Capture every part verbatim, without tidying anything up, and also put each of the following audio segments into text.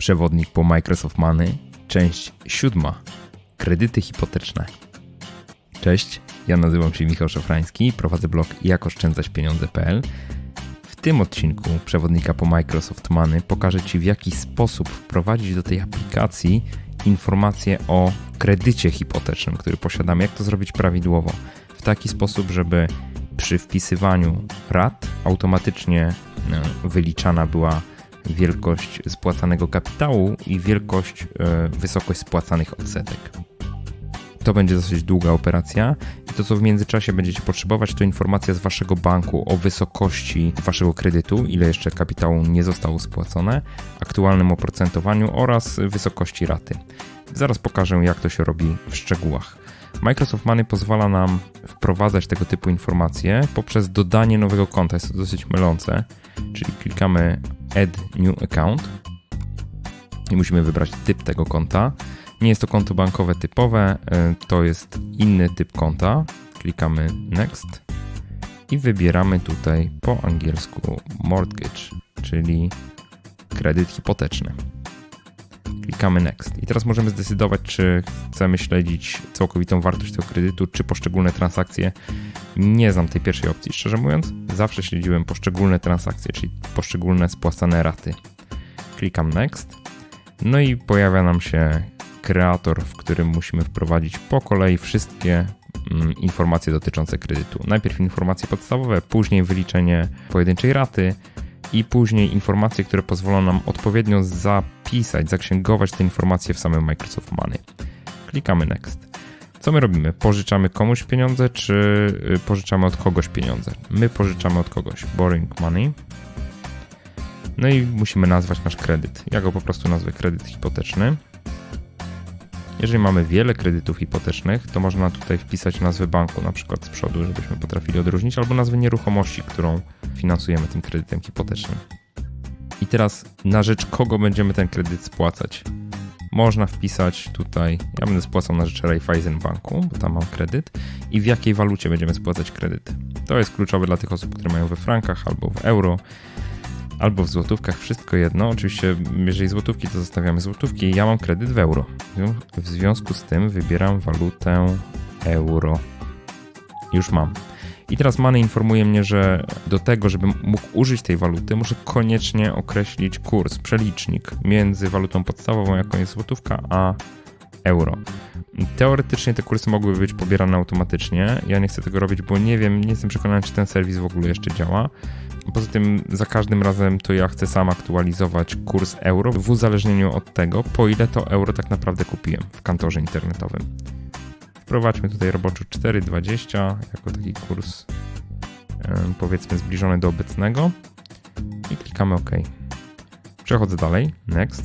Przewodnik po Microsoft Money, część siódma. Kredyty hipoteczne. Cześć, ja nazywam się Michał Szafrański, prowadzę blog jak oszczędzać pieniądze kropka p l. W tym odcinku Przewodnika po Microsoft Money pokażę Ci, w jaki sposób wprowadzić do tej aplikacji informacje o kredycie hipotecznym, który posiadamy, jak to zrobić prawidłowo. W taki sposób, żeby przy wpisywaniu rat automatycznie wyliczana była wielkość spłacanego kapitału i wielkość, wysokość spłacanych odsetek. To będzie dosyć długa operacja i to, co w międzyczasie będziecie potrzebować, to informacja z Waszego banku o wysokości Waszego kredytu, ile jeszcze kapitału nie zostało spłacone, aktualnym oprocentowaniu oraz wysokości raty. Zaraz pokażę, jak to się robi w szczegółach. Microsoft Money pozwala nam wprowadzać tego typu informacje poprzez dodanie nowego konta. Jest to dosyć mylące, czyli klikamy Add New Account i musimy wybrać typ tego konta. Nie jest to konto bankowe typowe, to jest inny typ konta. Klikamy Next i wybieramy tutaj po angielsku Mortgage, czyli kredyt hipoteczny. Klikamy Next i teraz możemy zdecydować, czy chcemy śledzić całkowitą wartość tego kredytu, czy poszczególne transakcje. Nie znam tej pierwszej opcji, szczerze mówiąc. Zawsze śledziłem poszczególne transakcje, czyli poszczególne spłacane raty. Klikam Next. No i pojawia nam się kreator, w którym musimy wprowadzić po kolei wszystkie mm, informacje dotyczące kredytu. Najpierw informacje podstawowe, później wyliczenie pojedynczej raty i później informacje, które pozwolą nam odpowiednio zapisać, zaksięgować te informacje w samym Microsoft Money. Klikamy Next. Co my robimy? Pożyczamy komuś pieniądze, czy pożyczamy od kogoś pieniądze? My pożyczamy od kogoś. Borrowing money. No i musimy nazwać nasz kredyt. Ja go po prostu nazwę kredyt hipoteczny. Jeżeli mamy wiele kredytów hipotecznych, to można tutaj wpisać nazwę banku, na przykład z przodu, żebyśmy potrafili odróżnić, albo nazwę nieruchomości, którą finansujemy tym kredytem hipotecznym. I teraz na rzecz kogo będziemy ten kredyt spłacać? Można wpisać tutaj, ja będę spłacał na rzecz Raiffeisen Banku, bo tam mam kredyt, i w jakiej walucie będziemy spłacać kredyt. To jest kluczowe dla tych osób, które mają we frankach albo w euro, albo w złotówkach, wszystko jedno. Oczywiście, jeżeli złotówki, to zostawiamy złotówki. Ja mam kredyt w euro. W związku z tym wybieram walutę euro. Już mam. I teraz Money informuje mnie, że do tego, żebym mógł użyć tej waluty, muszę koniecznie określić kurs, przelicznik między walutą podstawową, jaką jest złotówka, a euro. Teoretycznie te kursy mogłyby być pobierane automatycznie. Ja nie chcę tego robić, bo nie wiem, nie jestem przekonany, czy ten serwis w ogóle jeszcze działa. Poza tym za każdym razem to ja chcę sam aktualizować kurs euro w uzależnieniu od tego, po ile to euro tak naprawdę kupiłem w kantorze internetowym. Wprowadźmy tutaj roboczo cztery dwadzieścia jako taki kurs powiedzmy zbliżony do obecnego i klikamy OK. Przechodzę dalej, Next.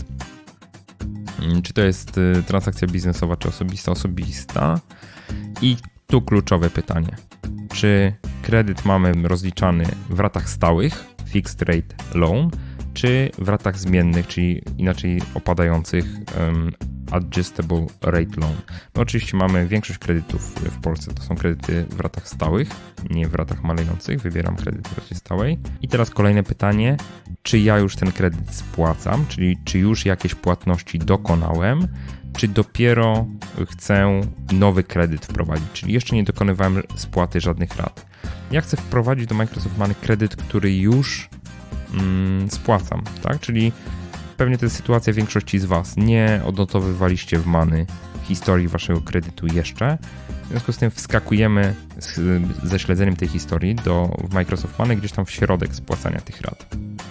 Czy to jest transakcja biznesowa, czy osobista? Osobista. I tu kluczowe pytanie. Czy kredyt mamy rozliczany w ratach stałych, fixed rate loan, czy w ratach zmiennych, czyli inaczej opadających um, adjustable rate loan? No oczywiście mamy większość kredytów w Polsce, to są kredyty w ratach stałych, nie w ratach malejących. Wybieram kredyt w racie stałej. I teraz kolejne pytanie, czy ja już ten kredyt spłacam, czyli czy już jakieś płatności dokonałem, czy dopiero chcę nowy kredyt wprowadzić, czyli jeszcze nie dokonywałem spłaty żadnych rat. Ja chcę wprowadzić do Microsoft Money kredyt, który już mm, spłacam, tak? Czyli pewnie to jest sytuacja większości z Was. Nie odnotowywaliście w Money historii Waszego kredytu jeszcze. W związku z tym wskakujemy z, ze śledzeniem tej historii do w Microsoft Money gdzieś tam w środek spłacania tych rat.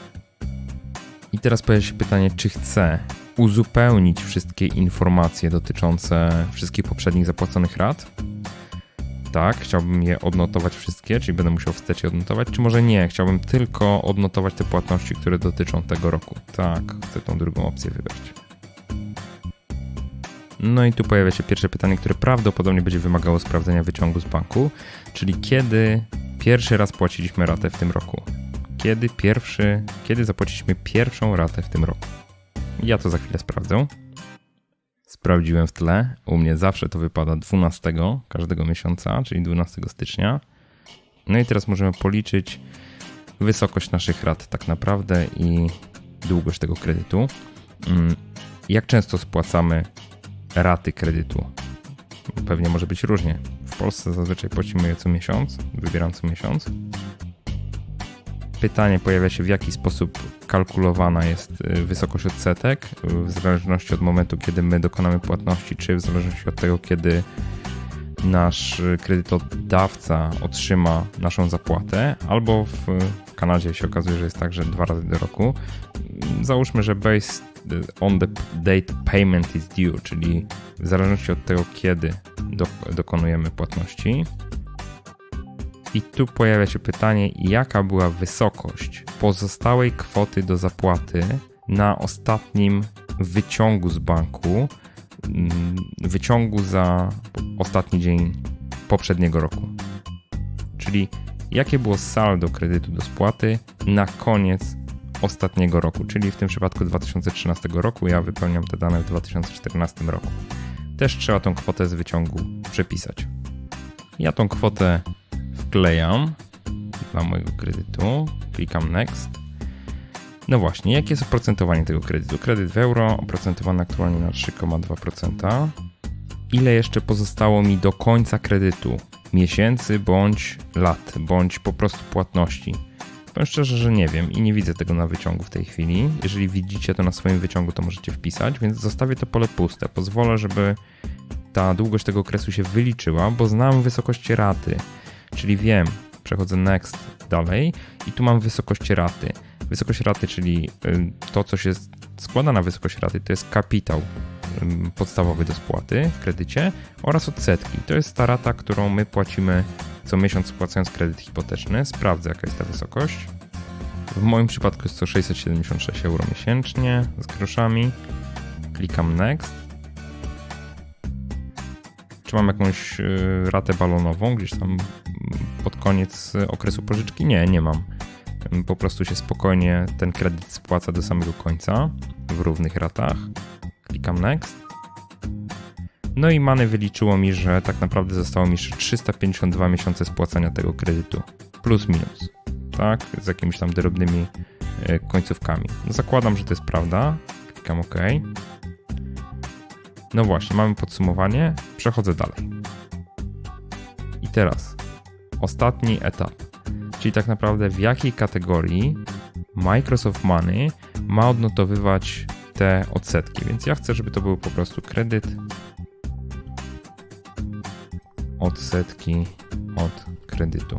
I teraz pojawia się pytanie, czy chcę uzupełnić wszystkie informacje dotyczące wszystkich poprzednich zapłaconych rat. Tak, chciałbym je odnotować wszystkie, czyli będę musiał wstecz je odnotować, czy może nie, chciałbym tylko odnotować te płatności, które dotyczą tego roku. Tak, chcę tą drugą opcję wybrać. No i tu pojawia się pierwsze pytanie, które prawdopodobnie będzie wymagało sprawdzenia wyciągu z banku, czyli kiedy pierwszy raz płaciliśmy ratę w tym roku. Kiedy pierwszy, kiedy zapłaciliśmy pierwszą ratę w tym roku. Ja to za chwilę sprawdzę. Sprawdziłem w tle. U mnie zawsze to wypada dwunastego każdego miesiąca, czyli dwunastego stycznia. No i teraz możemy policzyć wysokość naszych rat tak naprawdę i długość tego kredytu. Jak często spłacamy raty kredytu? Pewnie może być różnie. W Polsce zazwyczaj płacimy je co miesiąc, wybieram co miesiąc. Pytanie pojawia się, w jaki sposób kalkulowana jest wysokość odsetek, w zależności od momentu, kiedy my dokonamy płatności, czy w zależności od tego, kiedy nasz kredytodawca otrzyma naszą zapłatę, albo w Kanadzie się okazuje, że jest tak, że dwa razy do roku. Załóżmy, że based on the date payment is due, czyli w zależności od tego, kiedy do, dokonujemy płatności. I tu pojawia się pytanie, jaka była wysokość pozostałej kwoty do zapłaty na ostatnim wyciągu z banku, wyciągu za ostatni dzień poprzedniego roku. Czyli jakie było saldo kredytu do spłaty na koniec ostatniego roku, czyli w tym przypadku dwa tysiące trzynastego roku, ja wypełniam te dane w dwa tysiące czternastym roku. Też trzeba tą kwotę z wyciągu przepisać. Ja tą kwotę wklejam dla mojego kredytu, klikam Next. No właśnie, jakie jest oprocentowanie tego kredytu? Kredyt w euro oprocentowany aktualnie na trzy przecinek dwa procent. Ile jeszcze pozostało mi do końca kredytu? Miesięcy bądź lat, bądź po prostu płatności? Powiem szczerze, że nie wiem i nie widzę tego na wyciągu w tej chwili. Jeżeli widzicie to na swoim wyciągu, to możecie wpisać, więc zostawię to pole puste. Pozwolę, żeby ta długość tego okresu się wyliczyła, bo znam wysokość raty, czyli wiem, przechodzę Next dalej i tu mam wysokość raty. Wysokość raty, czyli to, co się składa na wysokość raty, to jest kapitał podstawowy do spłaty w kredycie oraz odsetki. To jest ta rata, którą my płacimy co miesiąc spłacając kredyt hipoteczny. Sprawdzę, jaka jest ta wysokość. W moim przypadku jest to sześćset siedemdziesiąt sześć euro miesięcznie z groszami. Klikam Next. Czy mam jakąś ratę balonową gdzieś tam pod koniec okresu pożyczki? Nie, nie mam. Po prostu się spokojnie ten kredyt spłaca do samego końca w równych ratach. Klikam Next. No i Money wyliczyło mi, że tak naprawdę zostało mi jeszcze trzysta pięćdziesiąt dwa miesiące spłacania tego kredytu. Plus minus. Tak? Z jakimiś tam drobnymi końcówkami. Zakładam, że to jest prawda. Klikam OK. No właśnie, mamy podsumowanie. Przechodzę dalej. I teraz ostatni etap. Czyli tak naprawdę w jakiej kategorii Microsoft Money ma odnotowywać te odsetki. Więc ja chcę, żeby to był po prostu kredyt, odsetki od kredytu.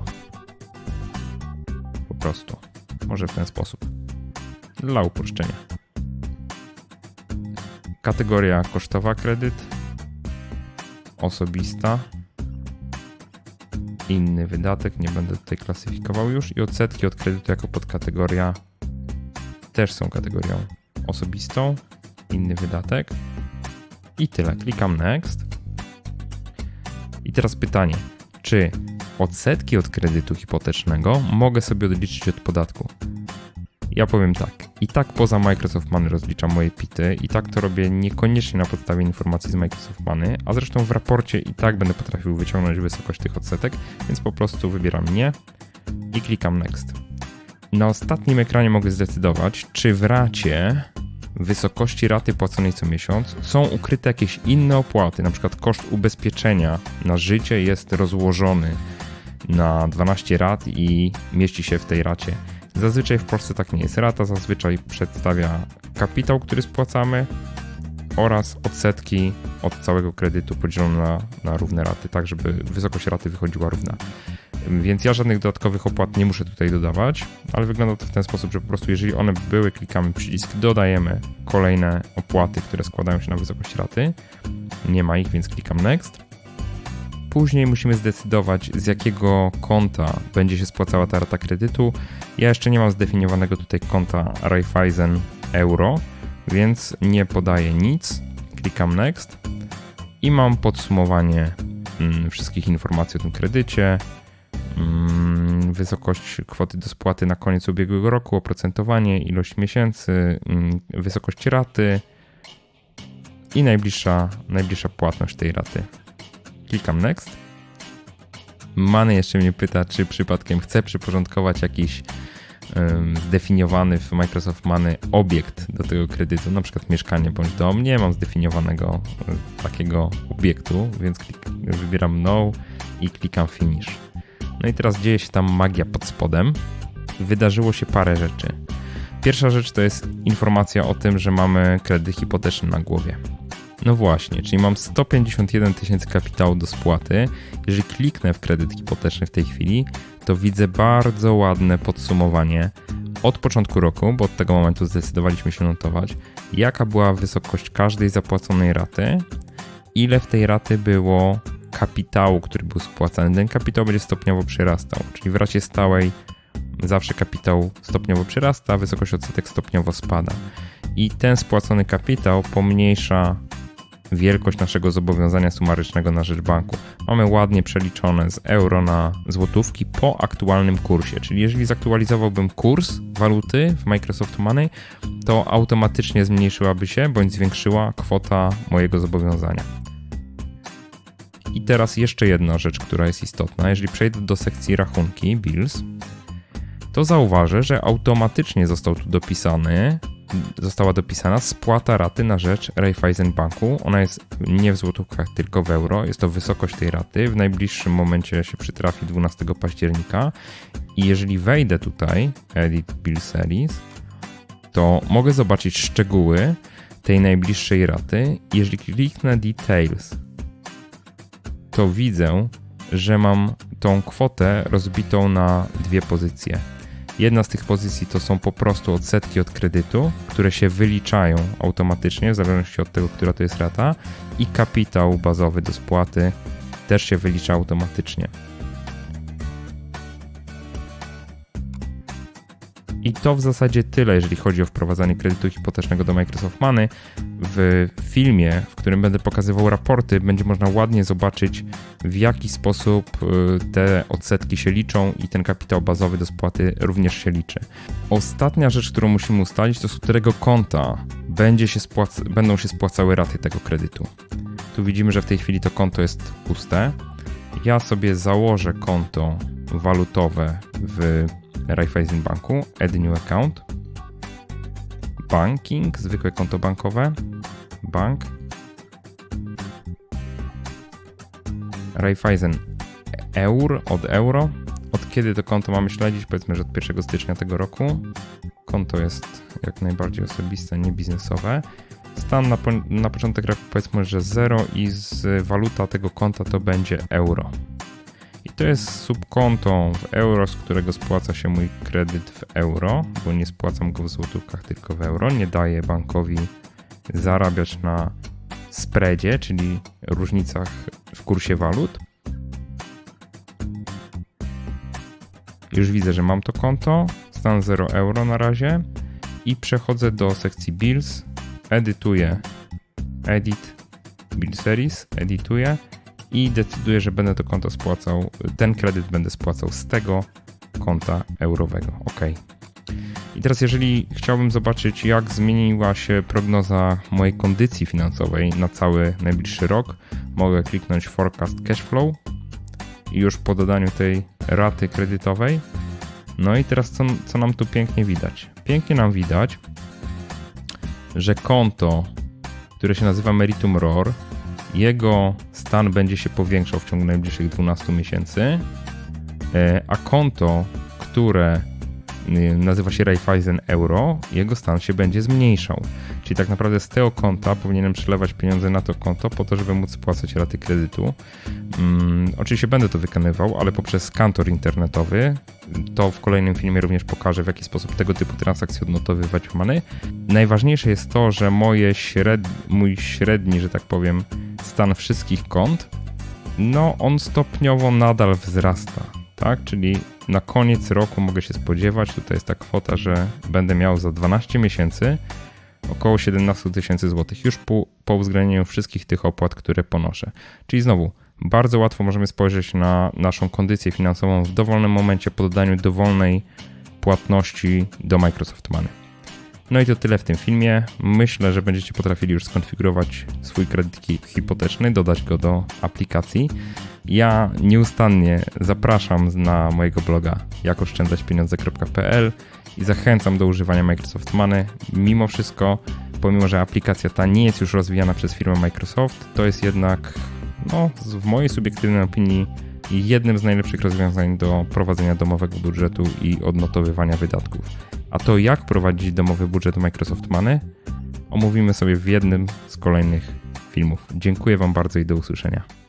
Po prostu. Może w ten sposób. Dla uproszczenia. Kategoria kosztowa kredyt, osobista, inny wydatek, nie będę tutaj klasyfikował już, i odsetki od kredytu jako podkategoria też są kategorią osobistą, inny wydatek i tyle. Klikam Next. I teraz pytanie, czy odsetki od kredytu hipotecznego mogę sobie odliczyć od podatku? Ja powiem tak, i tak poza Microsoft Money rozliczam moje pity, i tak to robię niekoniecznie na podstawie informacji z Microsoft Money, a zresztą w raporcie i tak będę potrafił wyciągnąć wysokość tych odsetek, więc po prostu wybieram nie i klikam Next. Na ostatnim ekranie mogę zdecydować, czy w racie wysokości raty płaconej co miesiąc są ukryte jakieś inne opłaty, na przykład koszt ubezpieczenia na życie jest rozłożony na dwanaście rat i mieści się w tej racie. Zazwyczaj w Polsce tak nie jest. Rata zazwyczaj przedstawia kapitał, który spłacamy, oraz odsetki od całego kredytu podzielone na, na równe raty, tak żeby wysokość raty wychodziła równa. Więc ja żadnych dodatkowych opłat nie muszę tutaj dodawać, ale wygląda to w ten sposób, że po prostu jeżeli one były, klikamy przycisk, dodajemy kolejne opłaty, które składają się na wysokość raty. Nie ma ich, więc klikam Next. Później musimy zdecydować, z jakiego konta będzie się spłacała ta rata kredytu. Ja jeszcze nie mam zdefiniowanego tutaj konta Raiffeisen Euro, więc nie podaję nic. Klikam Next i mam podsumowanie mm, wszystkich informacji o tym kredycie, mm, wysokość kwoty do spłaty na koniec ubiegłego roku, oprocentowanie, ilość miesięcy, mm, wysokość raty i najbliższa, najbliższa płatność tej raty. Klikam Next. Money jeszcze mnie pyta, czy przypadkiem chcę przyporządkować jakiś zdefiniowany w Microsoft Money obiekt do tego kredytu, na przykład mieszkanie bądź dom. Nie mam zdefiniowanego takiego obiektu, więc klik, wybieram No i klikam Finish. No i teraz dzieje się tam magia pod spodem. Wydarzyło się parę rzeczy. Pierwsza rzecz to jest informacja o tym, że mamy kredyt hipoteczny na głowie. No właśnie, czyli mam sto pięćdziesiąt jeden tysięcy kapitału do spłaty. Jeżeli kliknę w kredyt hipoteczny w tej chwili, to widzę bardzo ładne podsumowanie od początku roku, bo od tego momentu zdecydowaliśmy się notować, jaka była wysokość każdej zapłaconej raty, ile w tej raty było kapitału, który był spłacany. Ten kapitał będzie stopniowo przyrastał, czyli w racie stałej zawsze kapitał stopniowo przyrasta, wysokość odsetek stopniowo spada. I ten spłacony kapitał pomniejsza wielkość naszego zobowiązania sumarycznego na rzecz banku. Mamy ładnie przeliczone z euro na złotówki po aktualnym kursie, czyli jeżeli zaktualizowałbym kurs waluty w Microsoft Money, to automatycznie zmniejszyłaby się bądź zwiększyła kwota mojego zobowiązania. I teraz jeszcze jedna rzecz, która jest istotna. Jeżeli przejdę do sekcji rachunki, bills, to zauważę, że automatycznie został tu dopisany została dopisana spłata raty na rzecz Raiffeisen Banku. Ona jest nie w złotówkach, tylko w euro. Jest to wysokość tej raty. W najbliższym momencie się przytrafi dwunastego października. I jeżeli wejdę tutaj, Edit Bill Series, to mogę zobaczyć szczegóły tej najbliższej raty. Jeżeli kliknę Details, to widzę, że mam tą kwotę rozbitą na dwie pozycje. Jedna z tych pozycji to są po prostu odsetki od kredytu, które się wyliczają automatycznie w zależności od tego, która to jest rata, i kapitał bazowy do spłaty też się wylicza automatycznie. I to w zasadzie tyle, jeżeli chodzi o wprowadzanie kredytu hipotecznego do Microsoft Money. W filmie, w którym będę pokazywał raporty, będzie można ładnie zobaczyć, w jaki sposób te odsetki się liczą i ten kapitał bazowy do spłaty również się liczy. Ostatnia rzecz, którą musimy ustalić, to z którego konta będzie się spłac- będą się spłacały raty tego kredytu. Tu widzimy, że w tej chwili to konto jest puste. Ja sobie założę konto walutowe w Raiffeisen Banku, Add New Account, Banking, zwykłe konto bankowe, Bank, Raiffeisen Eur od euro. Od kiedy to konto mamy śledzić? Powiedzmy, że od pierwszego stycznia tego roku. Konto jest jak najbardziej osobiste, nie biznesowe. Stan na, po, na początek roku powiedzmy, że zero i z waluta tego konta to będzie euro. I to jest subkonto w euro, z którego spłaca się mój kredyt w euro, bo nie spłacam go w złotówkach, tylko w euro. Nie daję bankowi zarabiać na spreadzie, czyli różnicach w kursie walut. Już widzę, że mam to konto, stan zero euro na razie i przechodzę do sekcji Bills, edytuję Edit Bill Series, edytuję i decyduję, że będę to konto spłacał, ten kredyt będę spłacał z tego konta eurowego. OK. I teraz jeżeli chciałbym zobaczyć, jak zmieniła się prognoza mojej kondycji finansowej na cały najbliższy rok, mogę kliknąć Forecast Cash Flow i już po dodaniu tej raty kredytowej. No i teraz co, co nam tu pięknie widać? Pięknie nam widać, że konto, które się nazywa Meritum R O R, jego stan będzie się powiększał w ciągu najbliższych dwunastu miesięcy, a konto, które nazywa się Raiffeisen Euro, jego stan się będzie zmniejszał. Czyli tak naprawdę z tego konta powinienem przelewać pieniądze na to konto po to, żeby móc spłacać raty kredytu. Hmm, oczywiście będę to wykonywał, ale poprzez kantor internetowy. To w kolejnym filmie również pokażę, w jaki sposób tego typu transakcje odnotowywać w Money. Najważniejsze jest to, że moje śred... mój średni, że tak powiem, stan wszystkich kont, no on stopniowo nadal wzrasta. Tak, czyli na koniec roku mogę się spodziewać, tutaj jest ta kwota, że będę miał za dwanaście miesięcy około siedemnaście tysięcy złotych już po, po uwzględnieniu wszystkich tych opłat, które ponoszę. Czyli znowu, bardzo łatwo możemy spojrzeć na naszą kondycję finansową w dowolnym momencie po dodaniu dowolnej płatności do Microsoft Money. No i to tyle w tym filmie. Myślę, że będziecie potrafili już skonfigurować swój kredyt hipoteczny, dodać go do aplikacji. Ja nieustannie zapraszam na mojego bloga jak oszczędzać pieniądze kropka p l i zachęcam do używania Microsoft Money. Mimo wszystko, pomimo że aplikacja ta nie jest już rozwijana przez firmę Microsoft, to jest jednak, no, w mojej subiektywnej opinii jednym z najlepszych rozwiązań do prowadzenia domowego budżetu i odnotowywania wydatków. A to, jak prowadzić domowy budżet Microsoft Money, omówimy sobie w jednym z kolejnych filmów. Dziękuję Wam bardzo i do usłyszenia.